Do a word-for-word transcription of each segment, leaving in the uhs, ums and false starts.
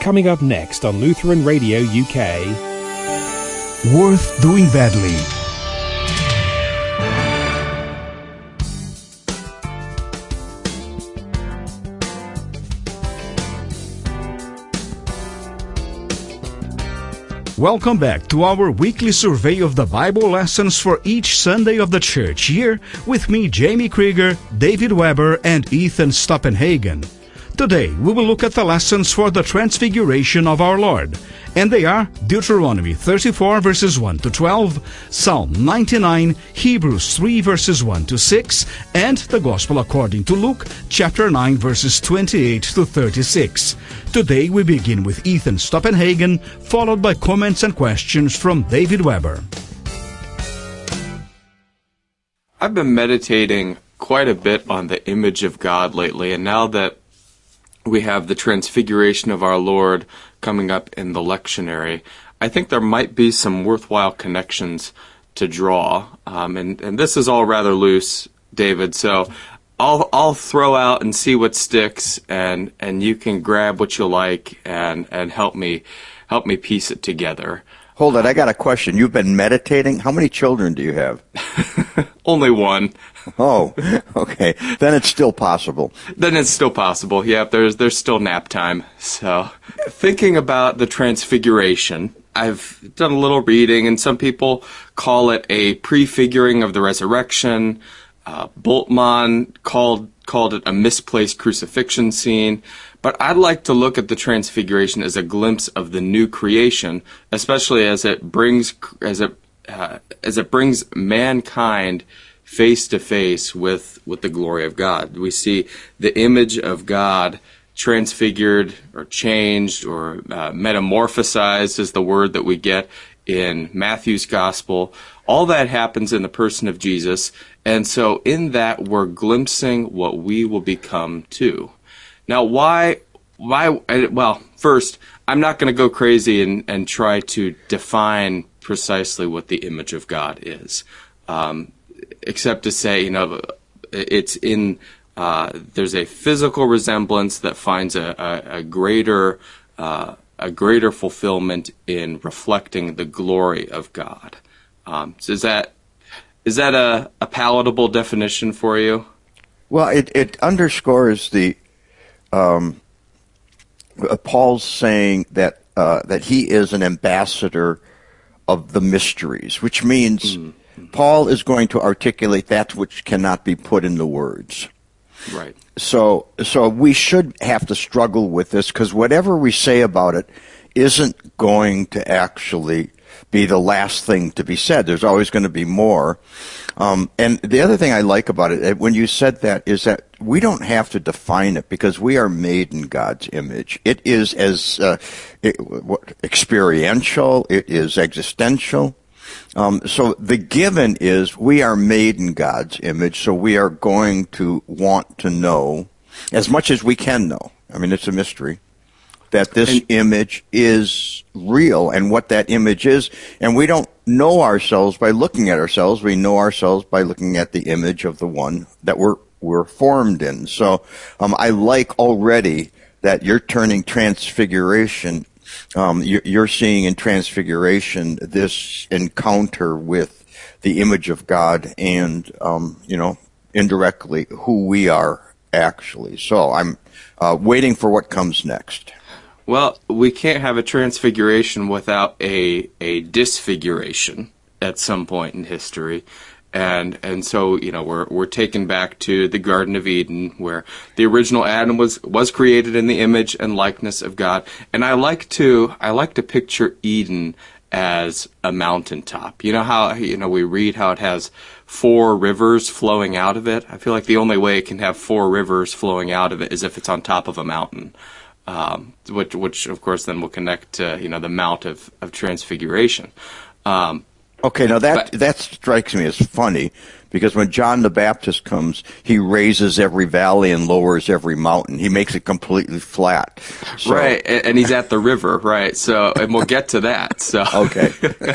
Coming up next on Lutheran Radio U K. Worth Doing Badly. Welcome back to our weekly survey of the Bible lessons for each Sunday of the church year with me, Jamie Krieger, David Weber, and Ethan Stoppenhagen. Today, we will look at the lessons for the Transfiguration of our Lord, and they are Deuteronomy thirty-four verses one to twelve, Psalm ninety-nine, Hebrews three verses one to six, and the Gospel according to Luke chapter nine verses twenty-eight to thirty-six. Today, we begin with Ethan Stoppenhagen, followed by comments and questions from David Weber. I've been meditating quite a bit on the image of God lately, and now that we have the Transfiguration of our Lord coming up in the lectionary, I think there might be some worthwhile connections to draw. Um, and, and this is all rather loose, David, so I'll I'll throw out and see what sticks, and, and you can grab what you like and, and help me help me piece it together. Hold it, I got a question. You've been meditating? How many children do you have? Only one. Oh, okay. Then it's still possible. Then it's still possible. Yeah, there's there's still nap time. So, thinking about the Transfiguration, I've done a little reading, and some people call it a prefiguring of the resurrection. Uh, Bultmann called called it a misplaced crucifixion scene. But I'd like to look at the Transfiguration as a glimpse of the new creation, especially as it brings as it uh, as it brings mankind face to face with with the glory of God. We see the image of God transfigured or changed or uh, metamorphosized is the word that we get in Matthew's gospel. All that happens in the person of Jesus, and so in that we're glimpsing what we will become too. Now, why, why, well, first, I'm not going to go crazy and, and try to define precisely what the image of God is, um, except to say, you know, it's in, uh, there's a physical resemblance that finds a, a, a greater, uh, a greater fulfillment in reflecting the glory of God. Um, so is that, is that a, a palatable definition for you? Well, it, it underscores the, Um, Paul's saying that uh, that he is an ambassador of the mysteries, which means mm-hmm. Paul is going to articulate that which cannot be put into words. Right. So, so we should have to struggle with this, because whatever we say about it isn't going to actually be the last thing to be said. There's always going to be more. Um, and the other thing I like about it, when you said that, is that we don't have to define it, because we are made in God's image. It is as uh, it, what, experiential. It is existential. Um, so the given is we are made in God's image, so we are going to want to know as much as we can know. I mean, it's a mystery that this and, image is real and what that image is. And we don't know ourselves by looking at ourselves. We know ourselves by looking at the image of the one that we're, we're formed in. So um, I like already that you're turning Transfiguration, um, you're, you're seeing in Transfiguration this encounter with the image of God and, um, you know, indirectly who we are actually. So I'm uh, waiting for what comes next. Well, we can't have a transfiguration without a a disfiguration at some point in history. And and so, you know, we're we're taken back to the Garden of Eden, where the original Adam was was created in the image and likeness of God. And I like to I like to picture Eden as a mountaintop. You know how, you know, we read how it has four rivers flowing out of it? I feel like the only way it can have four rivers flowing out of it is if it's on top of a mountain. Um, which, which of course then will connect to, you know, the Mount of, of Transfiguration. Um, okay, now that, but, that strikes me as funny, because when John the Baptist comes, he raises every valley and lowers every mountain. He makes it completely flat. So. Right, and, and he's at the river, right? So, and we'll get to that. So, okay.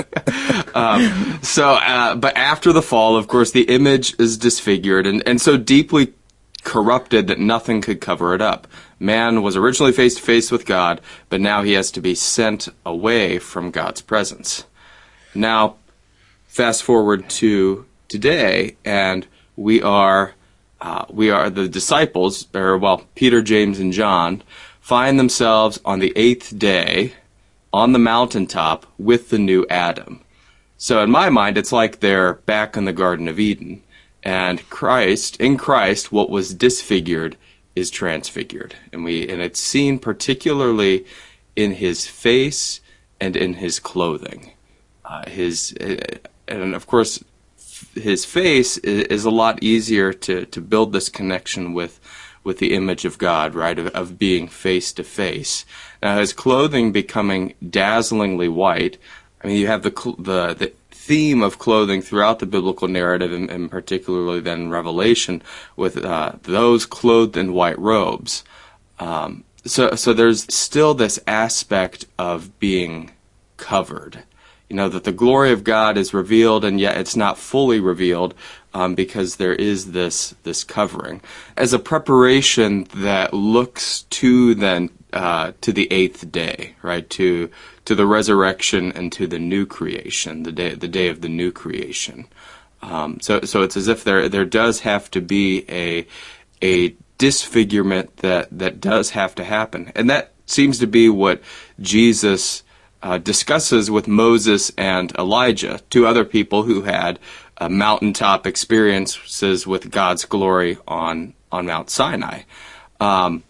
um, so, uh, but after the fall, of course, the image is disfigured, and, and so deeply corrupted that nothing could cover it up. Man was originally face to face with God, but now he has to be sent away from God's presence. Now, fast forward to today, and we are uh, we are the disciples, or well, Peter, James, and John, find themselves on the eighth day on the mountaintop with the new Adam. So in my mind, it's like they're back in the Garden of Eden, and Christ, in Christ, what was disfigured is transfigured, and we and it's seen particularly in his face and in his clothing. Uh, his uh, and of course, his face is, is a lot easier to, to build this connection with with the image of God, right? Of, of being face to face. Now, his clothing becoming dazzlingly white. I mean, you have the the the theme of clothing throughout the biblical narrative, and, and particularly then in Revelation, with uh, those clothed in white robes. Um, so, so there's still this aspect of being covered. You know, that the glory of God is revealed, and yet it's not fully revealed um, because there is this this covering. As a preparation that looks to then uh, to the eighth day, right? To to the resurrection and to the new creation, the day the day of the new creation. Um, so so it's as if there there does have to be a a disfigurement that that does have to happen, and that seems to be what Jesus Uh, discusses with Moses and Elijah, two other people who had uh, mountaintop experiences with God's glory on on Mount Sinai. Um,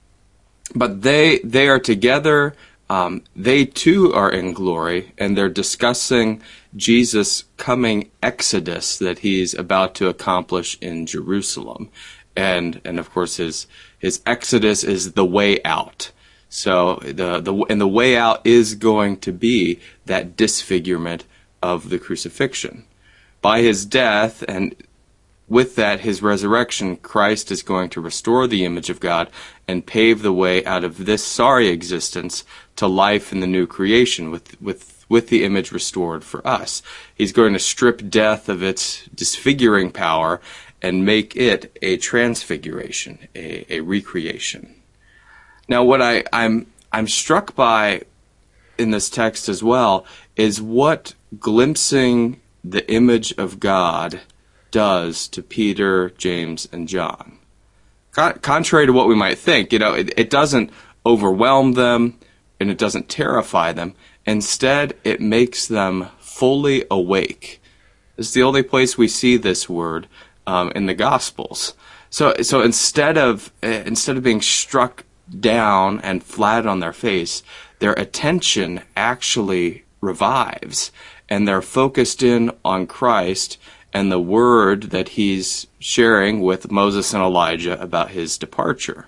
but they they are together. Um, they too are in glory, and they're discussing Jesus' coming exodus that he's about to accomplish in Jerusalem, and and of course his his exodus is the way out. So the the and the way out is going to be that disfigurement of the crucifixion. By his death, and with that his resurrection, Christ is going to restore the image of God and pave the way out of this sorry existence to life in the new creation, with with with the image restored for us. He's going to strip death of its disfiguring power and make it a transfiguration, a, a recreation. Now, what I, I'm I'm struck by in this text as well is what glimpsing the image of God does to Peter, James, and John. Con- contrary to what we might think, you know, it, it doesn't overwhelm them and it doesn't terrify them. Instead, it makes them fully awake. This is the only place we see this word um, in the Gospels. So, so instead of uh, instead of being struck down and flat on their face, their attention actually revives, and they're focused in on Christ and the word that he's sharing with Moses and Elijah about his departure.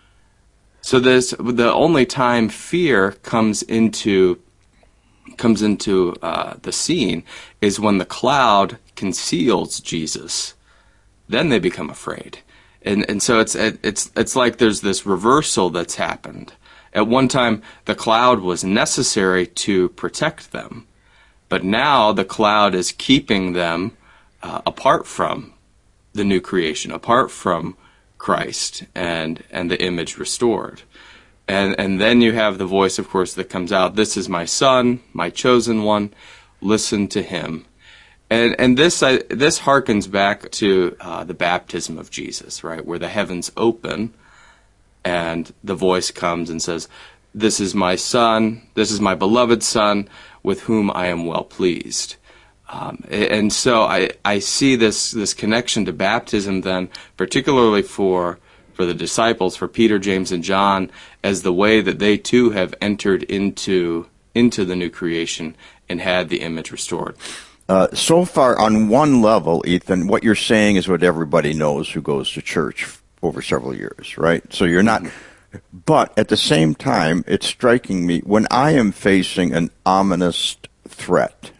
So this, the only time fear comes into comes into uh, the scene is when the cloud conceals Jesus. Then they become afraid. And and so it's it's it's like there's this reversal that's happened. At one time, the cloud was necessary to protect them, but now the cloud is keeping them uh, apart from the new creation, apart from Christ and and the image restored. And and then you have the voice, of course, that comes out. This is my son, my chosen one. Listen to him. And and this uh, this harkens back to uh, the baptism of Jesus, right, where the heavens open, and the voice comes and says, "This is my son, this is my beloved son, with whom I am well pleased." Um, and so I I see this this connection to baptism then, particularly for for the disciples, for Peter, James, and John, as the way that they too have entered into into the new creation and had the image restored. Uh, so far, on one level, Ethan, what you're saying is what everybody knows who goes to church over several years, right? So you're not, but at the same time, it's striking me, when I am facing an ominous threat,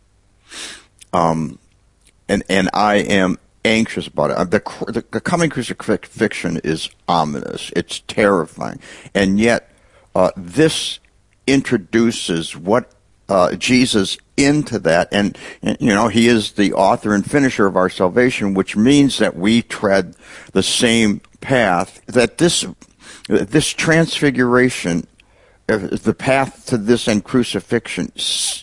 um, and and I am anxious about it, the, the, the coming crucifixion is ominous, it's terrifying, and yet uh, this introduces what uh, Jesus into that. And, and, you know, he is the author and finisher of our salvation, which means that we tread the same path, that this, this transfiguration, uh, the path to this and crucifixion,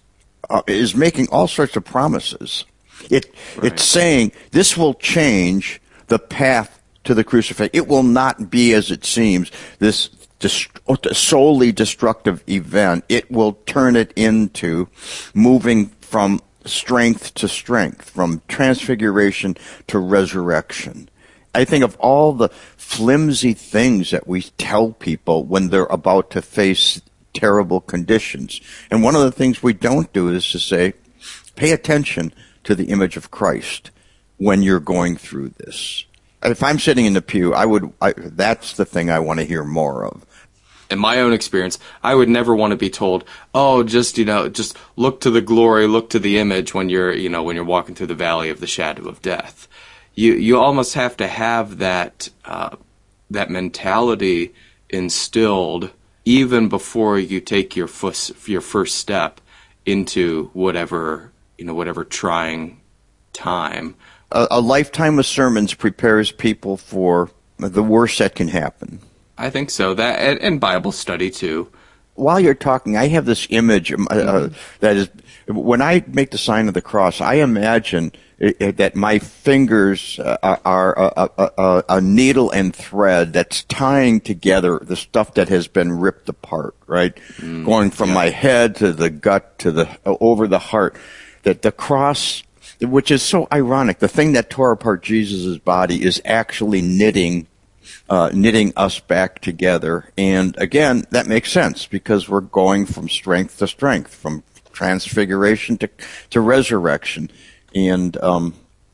uh, is making all sorts of promises. It, right. It's saying this will change the path to the crucifixion. It will not be, as it seems, this dest- solely destructive event. It will turn it into moving from strength to strength, from transfiguration to resurrection. I think of all the flimsy things that we tell people when they're about to face terrible conditions. And one of the things we don't do is to say, pay attention to the image of Christ when you're going through this. If I'm sitting in the pew, I would. I, that's the thing I want to hear more of. In my own experience, I would never want to be told, "Oh, just you know, just look to the glory, look to the image when you're, you know, when you're walking through the valley of the shadow of death." You you almost have to have that uh, that mentality instilled even before you take your first your first step into whatever you know whatever trying time. A, a lifetime of sermons prepares people for the worst that can happen. I think so. That and, and Bible study too. While you're talking, I have this image uh, mm-hmm. that is, when I make the sign of the cross, I imagine it, that my fingers uh, are a, a, a, a needle and thread that's tying together the stuff that has been ripped apart, right? Mm, Going from yeah. my head to the gut to the uh, over the heart. That the cross, which is so ironic, the thing that tore apart Jesus' body is actually knitting Uh, knitting us back together. And again, that makes sense because we're going from strength to strength, from transfiguration to, to resurrection. And, um,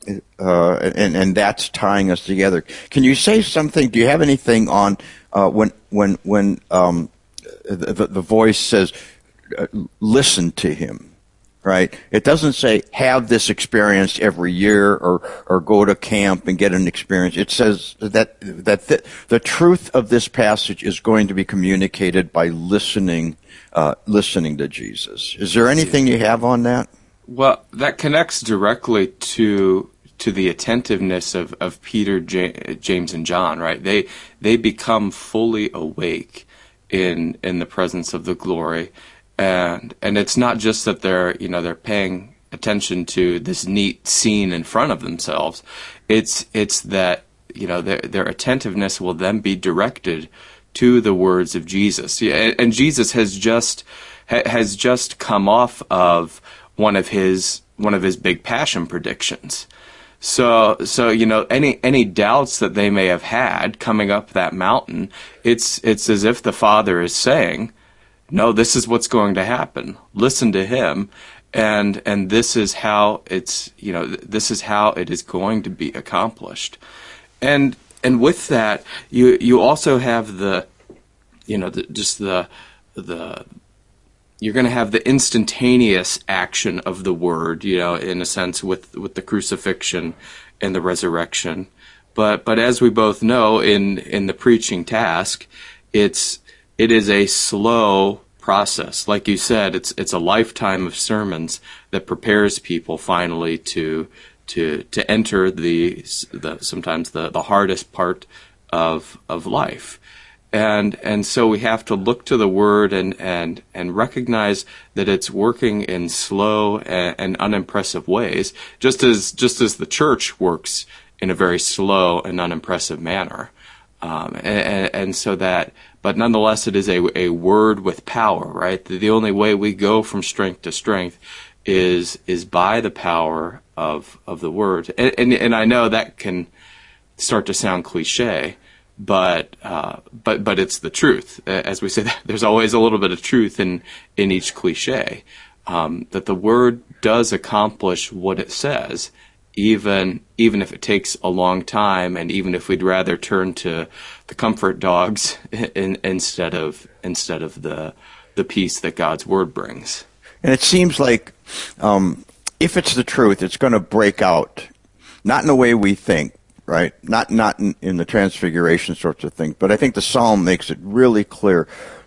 uh, and, and that's tying us together. Can you say something? Do you have anything on, uh, when, when, when, um, the, the voice says, uh, listen to him? Right? It doesn't say have this experience every year or, or go to camp and get an experience. It says that that the, the truth of this passage is going to be communicated by listening uh, listening to Jesus. Is there anything you have on that? Well, that connects directly to to the attentiveness of, of Peter, J- James, and John. Right? They they become fully awake in in the presence of the glory. And and it's not just that they're you know they're paying attention to this neat scene in front of themselves. It's it's that you know their their attentiveness will then be directed to the words of Jesus. Yeah, and Jesus has just has just come off of one of his one of his big passion predictions. So so you know any any doubts that they may have had coming up that mountain, it's it's as if the Father is saying, no, this is what's going to happen. Listen to him, and and this is how it's you know this is how it is going to be accomplished, and and with that you you also have the you know the, just the the you're going to have the instantaneous action of the word, you know, in a sense with with the crucifixion and the resurrection, but but as we both know in in the preaching task, it's It is a slow process. Like you said, it's it's a lifetime of sermons that prepares people finally to to to enter the, the sometimes the, the hardest part of of life. And and so we have to look to the Word and and, and recognize that it's working in slow and, and unimpressive ways, just as just as the church works in a very slow and unimpressive manner. Um, and, and so that, but nonetheless, it is a, a word with power, right? The, the only way we go from strength to strength is is by the power of of the word. And, and, and I know that can start to sound cliche, but uh, but but it's the truth. As we say, there's always a little bit of truth in in each cliche. Um, that the word does accomplish what it says. Even even if it takes a long time, and even if we'd rather turn to the comfort dogs in, instead of instead of the the peace that God's word brings. And it seems like um, if it's the truth, it's going to break out, not in the way we think, right? Not not in, in the transfiguration sorts of things, but I think the Psalm makes it really clear that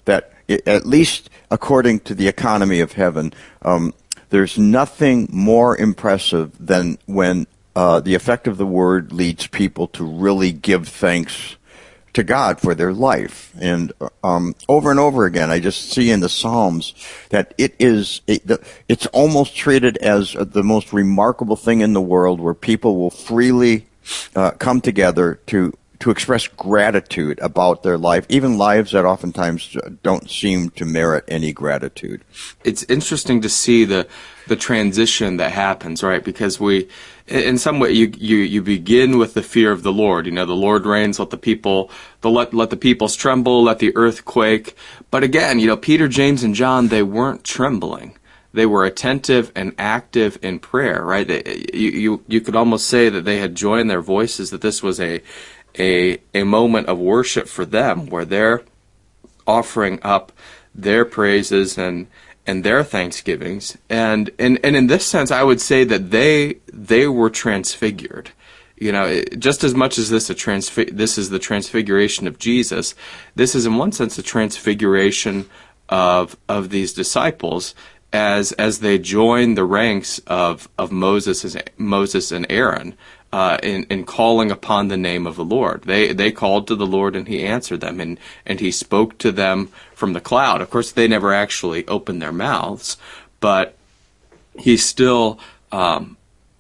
at least according to the economy of heaven, um, there's nothing more impressive than when uh, the effect of the word leads people to really give thanks to God for their life. And um, over and over again, I just see in the Psalms that it is, it, the, it's almost treated as the most remarkable thing in the world, where people will freely uh, come together to to express gratitude about their life, even lives that oftentimes don't seem to merit any gratitude. It's interesting to see the the transition that happens, right? Because we, in some way, you you you begin with the fear of the Lord. You know, the Lord reigns. Let the people, the let let the peoples tremble. Let the earth quake. But again, you know, Peter, James, and John, they weren't trembling. They were attentive and active in prayer, right? They, you you you could almost say that they had joined their voices. That this was a a a moment of worship for them, where they're offering up their praises and and their thanksgivings, and and and in this sense, I would say that they they were transfigured. You know, it, just as much as this a transfi- this is the transfiguration of Jesus, this is in one sense a transfiguration of of these disciples as as they join the ranks of of Moses Moses and Aaron. Uh, in, in calling upon the name of the Lord. They they called to the Lord, and he answered them, and, and he spoke to them from the cloud. Of course, they never actually opened their mouths, but he still um,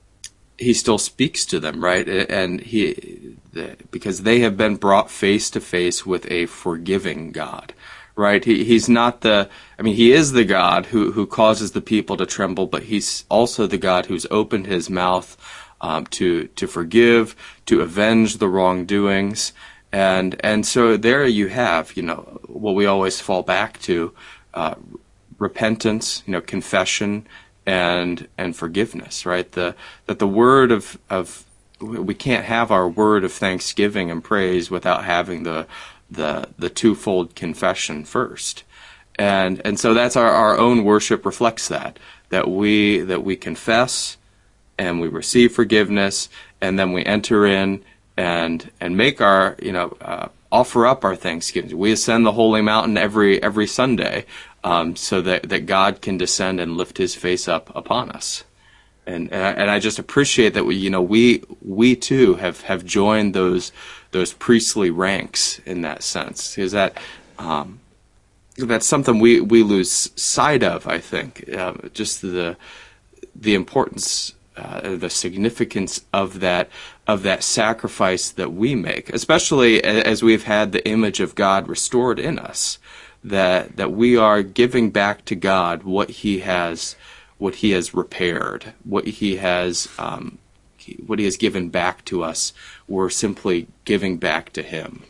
he still speaks to them, right? And he the, because they have been brought face to face with a forgiving God, right? He he's not the I mean he is the God who who causes the people to tremble, but he's also the God who's opened his mouth Um, to to forgive, to avenge the wrongdoings, and and so there you have, you know, what we always fall back to, uh, repentance, you know, confession, and and forgiveness, right? The that the word of of we can't have our word of thanksgiving and praise without having the the the twofold confession first, and and so that's our our own worship reflects that that we that we confess, and we receive forgiveness, and then we enter in and and make our, you know, uh, offer up our thanksgiving. We ascend the holy mountain every every Sunday, um, so that, that God can descend and lift his face up upon us. And and I, and I just appreciate that we, you know, we we too have, have joined those those priestly ranks in that sense. Because that um, that's something we, we lose sight of, I think. Uh, just the the importance, Uh, the significance of that of that sacrifice that we make, especially as we've had the image of God restored in us, that that we are giving back to God what He has what He has repaired, what He has um, what He has given back to us. We're simply giving back to Him.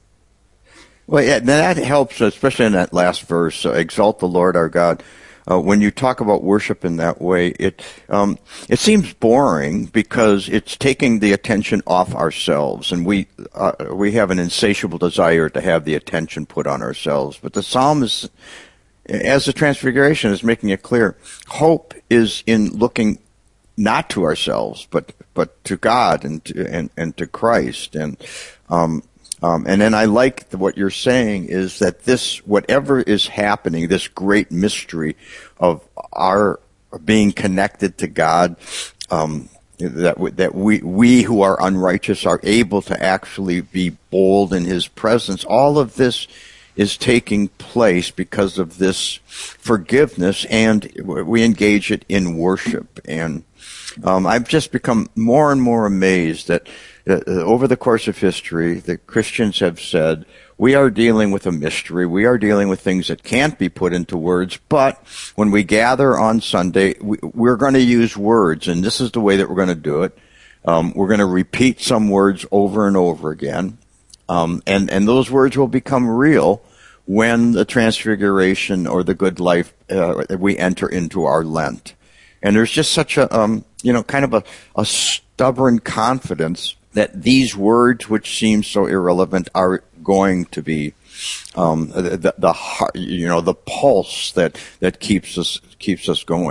Well, yeah, that helps, especially in that last verse. Uh, Exalt the Lord our God. Uh, when you talk about worship in that way, it um, it seems boring because it's taking the attention off ourselves, and we uh, we have an insatiable desire to have the attention put on ourselves. But the psalm is, as the Transfiguration is making it clear, hope is in looking not to ourselves, but but to God and to, and and to Christ, and um, Um, and then I like the, what you're saying is that this, whatever is happening, this great mystery of our being connected to God, um, that w- that we we who are unrighteous are able to actually be bold in His presence. All of this is taking place because of this forgiveness, and we engage it in worship. And um, I've just become more and more amazed that Uh, over the course of history, the Christians have said, we are dealing with a mystery. We are dealing with things that can't be put into words. But when we gather on Sunday, we, we're going to use words, and this is the way that we're going to do it. Um, we're going to repeat some words over and over again. Um, and, and those words will become real when the Transfiguration or the good life, uh, we enter into our Lent. And there's just such a, um, you know, kind of a, a stubborn confidence that these words, which seem so irrelevant, are going to be um, the, the, the you know the pulse that, that keeps us keeps us going.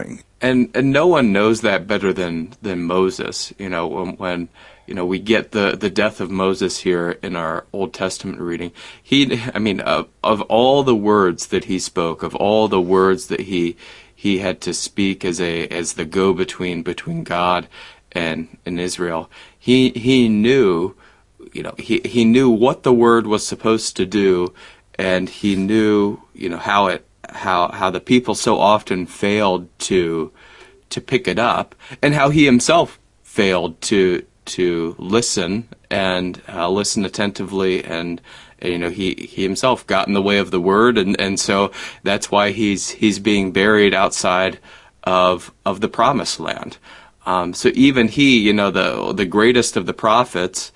And and no one knows that better than than Moses. You know, when, when you know we get the, the death of Moses here in our Old Testament reading. He, I mean, of, of all the words that he spoke, of all the words that he he had to speak as a as the go-between between God and and Israel, he he knew, you know, he he knew what the word was supposed to do, and he knew, you know, how it. how how the people so often failed to to pick it up, and how he himself failed to to listen and uh, listen attentively, and you know he, he himself got in the way of the word, and, and so that's why he's he's being buried outside of of the promised land. Um, so even he, you know, the the greatest of the prophets,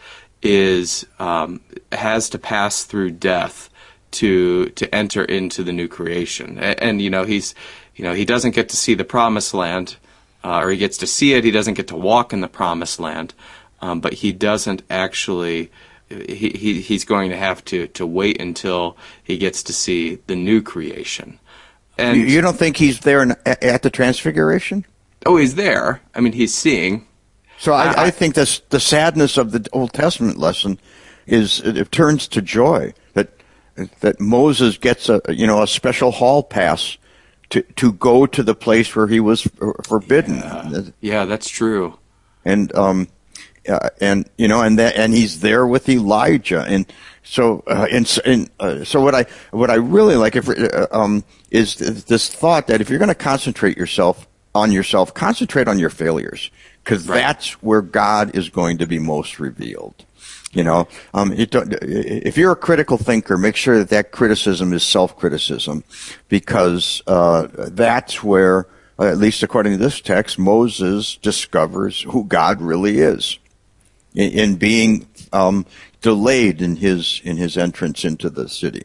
is um, has to pass through death to to enter into the new creation. And, and you know he's you know he doesn't get to see the promised land, uh, or he gets to see it. He doesn't get to walk in the promised land, um, but he doesn't actually. He, he he's going to have to to wait until he gets to see the new creation. And you, you don't think he's there in, at the Transfiguration? Oh, he's there. I mean, he's seeing. So I, I, I think that's the sadness of the Old Testament lesson is it, it turns to joy that. that Moses gets a you know a special hall pass to to go to the place where he was forbidden. Yeah, yeah that's true. And um, uh, and you know and that and he's there with Elijah, and so uh, and, and uh, so what I what I really like if uh, um is this thought that if you're going to concentrate yourself on yourself, concentrate on your failures, because right. that's where God is going to be most revealed. You know, um, it, if you're a critical thinker, make sure that that criticism is self-criticism, because uh, that's where, uh, at least according to this text, Moses discovers who God really is in, in being um, delayed in his in his entrance into the city.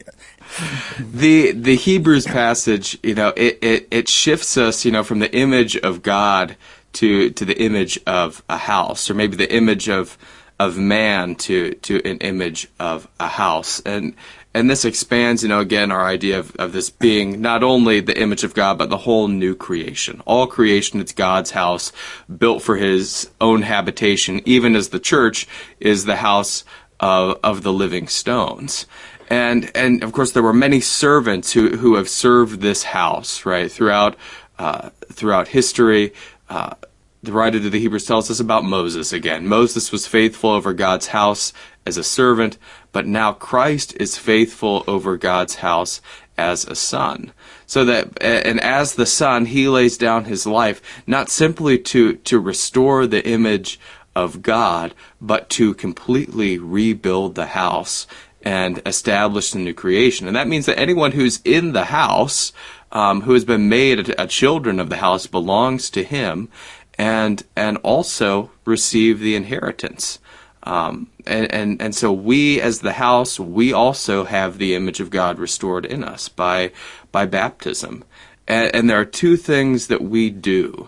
The the Hebrews passage, you know, it, it, it shifts us, you know, from the image of God to to the image of a house, or maybe the image of of man to to an image of a house. And and this expands, you know, again, our idea of, of this being not only the image of God, but the whole new creation. All creation is God's house, built for his own habitation, even as the church is the house of, of the living stones. And and of course there were many servants who, who have served this house, right, throughout uh, throughout history. Uh, The writer to the Hebrews tells us about Moses again. Moses was faithful over God's house as a servant, but now Christ is faithful over God's house as a son. So that, and as the son, he lays down his life, not simply to, to restore the image of God, but to completely rebuild the house and establish the new creation. And that means that anyone who's in the house, um, who has been made a, a children of the house, belongs to him, and and also receive the inheritance. Um, and, and, and so we, as the house, we also have the image of God restored in us by by baptism. And, and there are two things that we do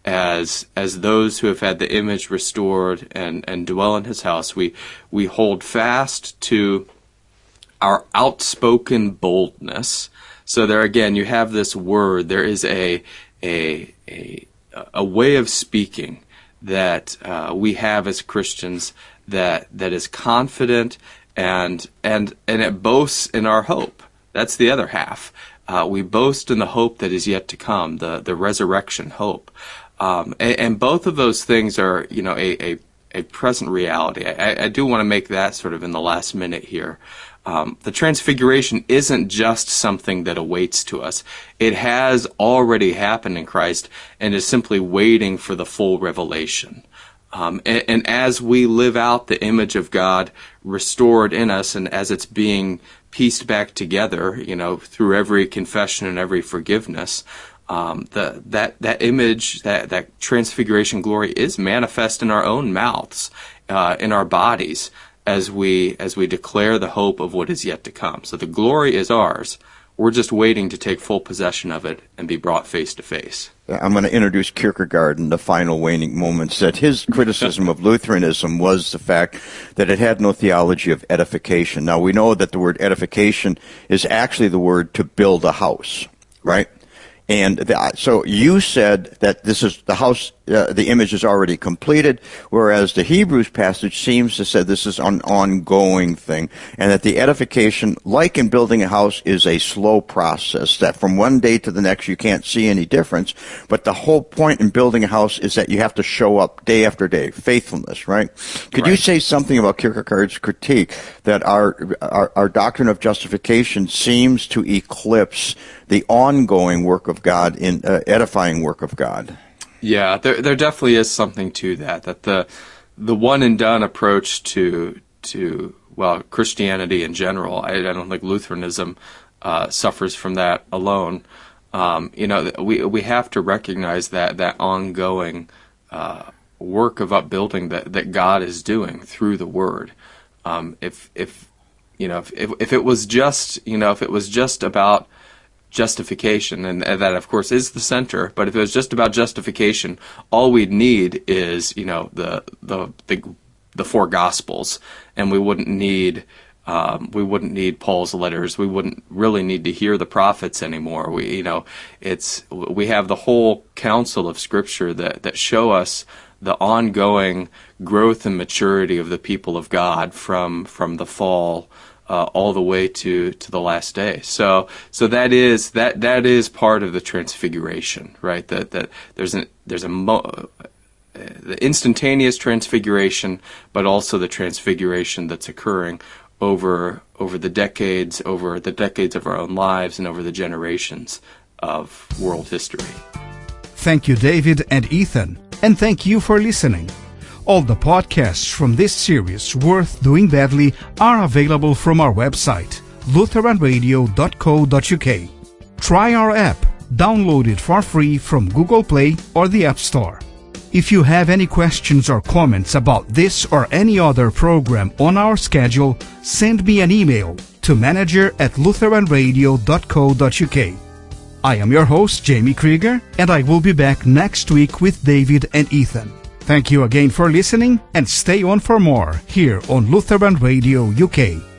as as those who have had the image restored and, and dwell in his house. We we hold fast to our outspoken boldness. So there again, you have this word. There is a a a a way of speaking that uh, we have as Christians that that is confident and and and it boasts in our hope. That's the other half. Uh, we boast in the hope that is yet to come, the the resurrection hope, um, and, and both of those things are, you know, a a, a present reality. I, I do want to make that sort of in the last minute here. Um, the Transfiguration isn't just something that awaits to us. It has already happened in Christ and is simply waiting for the full revelation. Um, and, and as we live out the image of God restored in us, and as it's being pieced back together, you know, through every confession and every forgiveness, um, the, that that image, that that Transfiguration glory is manifest in our own mouths, uh, in our bodies, as we as we declare the hope of what is yet to come. So the glory is ours. We're just waiting to take full possession of it and be brought face to face. I'm going to introduce Kierkegaard in the final waning moments, that his criticism of Lutheranism was the fact that it had no theology of edification. Now, we know that the word edification is actually the word to build a house, right? And the, so you said that this is the house, uh, the image is already completed, whereas the Hebrews passage seems to say this is an ongoing thing, and that the edification, like in building a house, is a slow process, that from one day to the next you can't see any difference, but the whole point in building a house is that you have to show up day after day, faithfulness, right? Could right. you say something about Kierkegaard's critique that our, our, our doctrine of justification seems to eclipse the ongoing work of God, in uh, edifying work of God? Yeah, there there definitely is something to that. That the the one and done approach to to well Christianity in general, I, I don't think Lutheranism uh, suffers from that alone. Um, you know, we we have to recognize that that ongoing uh, work of upbuilding that that God is doing through the Word. Um, if if you know if, if if it was just you know if it was just about justification, and that of course is the center, but if it was just about justification, all we'd need is you know the the the, the four Gospels, and we wouldn't need um, we wouldn't need Paul's letters. We wouldn't really need to hear the prophets anymore. We you know it's we have the whole counsel of Scripture that that show us the ongoing growth and maturity of the people of God from from the fall Uh, all the way to, to the last day. So so that is that that is part of the transfiguration, right? That that there's an there's a mo- uh, the instantaneous transfiguration, but also the transfiguration that's occurring over over the decades, over the decades of our own lives, and over the generations of world history. Thank you, David and Ethan, and thank you for listening. All the podcasts from this series, Worth Doing Badly, are available from our website, lutheran radio dot co dot u k. Try our app. Download it for free from Google Play or the App Store. If you have any questions or comments about this or any other program on our schedule, send me an email to manager at lutheran radio dot co dot u k. I am your host, Jamie Krieger, and I will be back next week with David and Ethan. Thank you again for listening, and stay on for more here on Lutheran Radio U K.